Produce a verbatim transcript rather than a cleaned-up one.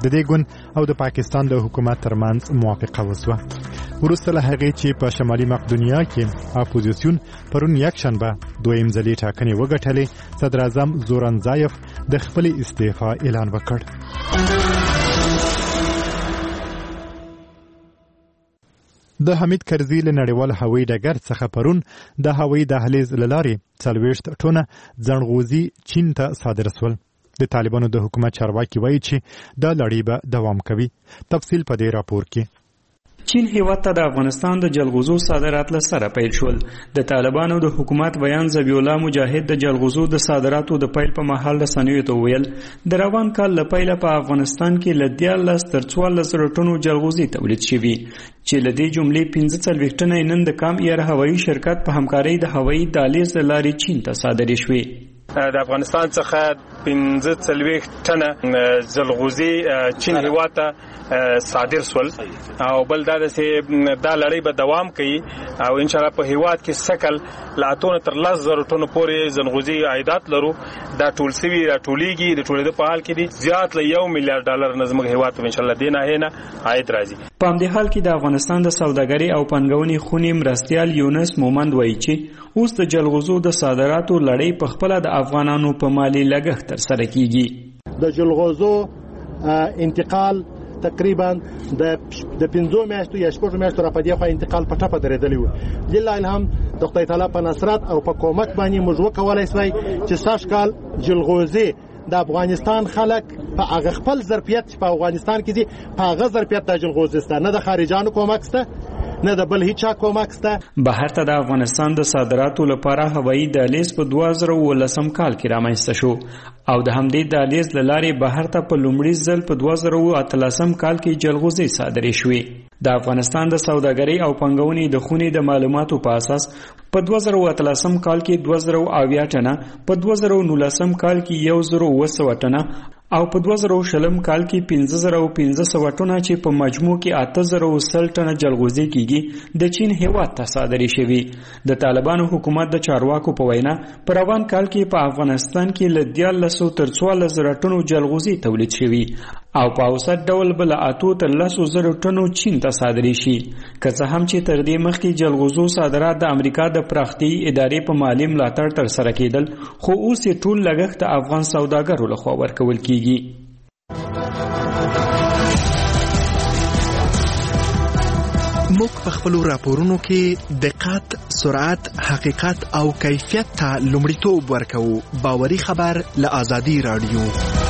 د دې ګوند او د پاکستان د حکومت ترمنځ موافقه وسوه. وروسته له هغې چې په شمالي مقدونیا کې اپوزیسیون پرون یکشنبه دویم ځلې ټاکنې وګټلې، صدر اعظم زورنزایف د خپلې استعفا اعلان وکړ. د حمید کرزي له نړیوال هوایي ډګر څخه پرون د هوایي دهلیز له لارې څلوېښت ټونه ځنغوزي چین ته صادر شول. د طالبانو د حکومت چارواکي وایي چې دا لړۍ به دوام کوي. تفصیل په دې راپور کې. چین هیواد ته د افغانستان د جلغوزو صادرات له سره پیل شول. د طالبانو د حکومت بیان ذبیح الله مجاهد د جلغوزو د صادراتو د پیل په مهال رسنیو ته وویل د روان کال له پیله په افغانستان کې له دیارلس تر څوارلس زره ټنو جلغوزي تولید شوي، چې له دې جملې پنځه څلوېښت ټنه نن د کام ایر هوایي شرکت په همکارۍ د هوایي دهلیز له لارې چین ته صادرې شوې. د افغانستان څخه پنځه څلوېښت ټنه جلغوزي چین هیواد ته صادر سول او بل دا چې دا لړۍ به دوام کوي او ان شاء الله په هیواد کې سکل لا اتونه تر لس زره ټنو پورې جلغوزي عایدات لرو. دا ټول سوي را ټولېږي د ټولېدو په حال کې دي زیات له یو میلیارډ ډالر نظم هیواد ته ان شاء الله دینه هینه عاید راځي. په همدې حال کې د افغانستان د سوداګرۍ او پنګونې خونې مرستیال یونس مومند وایي چې اوس د جلغوزو د صادراتو لړۍ په خپله د افغانانو په مالي لګښت ترسره کیږي. د جلغوزو انتقال تقریبا د د پنځو میاشتو یا شپږو میاشتو را پدې خو انتقال په ټپه درېدلی و. لله الحمد د خدای تعالی په نصرت او په کومک باندې موږ وکولای شوی چې سږ کال جلغوزي د افغانستان خلک په هغه خپل ظرفیت په افغانستان کې دي په هغه ظرفیت د جلغوزي سته، نه د خارجانو کومک سته نه د بل هیڅ کومک سته. بهر ته د افغانستان د صادراتو لپاره هوایي دهلیز په دوه زره اوولسم کال کې رامنځته شو او د همدې دهلیز له لارې بهر ته په لومړي ځل په دوه زره اتلسم کال کې جلغوزي صادرې شوې. د افغانستان د سوداګرۍ او پنګونې د خونې د معلوماتو په اساس په دوه زره اتلسم کال کې دوه زره اویا ټنه، په دوه زره نولسم کال کې یو زره اوه سوه ټنه او په دوه زره شلم کال کې پنځه زره پنځه سوه ټنه چې په مجموع کې اته زره سل ټنه جلغوزي کیږي د چین هیواد ته صادرې شوي. د طالبانو حکومت د چارواکو په وینا په روان کال کې په افغانستان کې له دیارلسو تر څوارلس زره ټنو جلغوزي تولید شوي او په اوسط ډول بل اتو تر لسو زره ټنو چین ته صادرې شي. که څه هم چې تر دې مخکې جلغوزو صادرات د امریکا د پراختیایي ادارې په مالي ملاتړ ترسره کېدل، خو اوس یې ټول لګښت د افغان سوداګرو لخوا ورکول کېږي. موږ په خپلو راپورونو کې دقت، سرعت، حقیقت او کیفیت ته لومړیتوب ورکوو. باوري خبر له آزادي راډیو.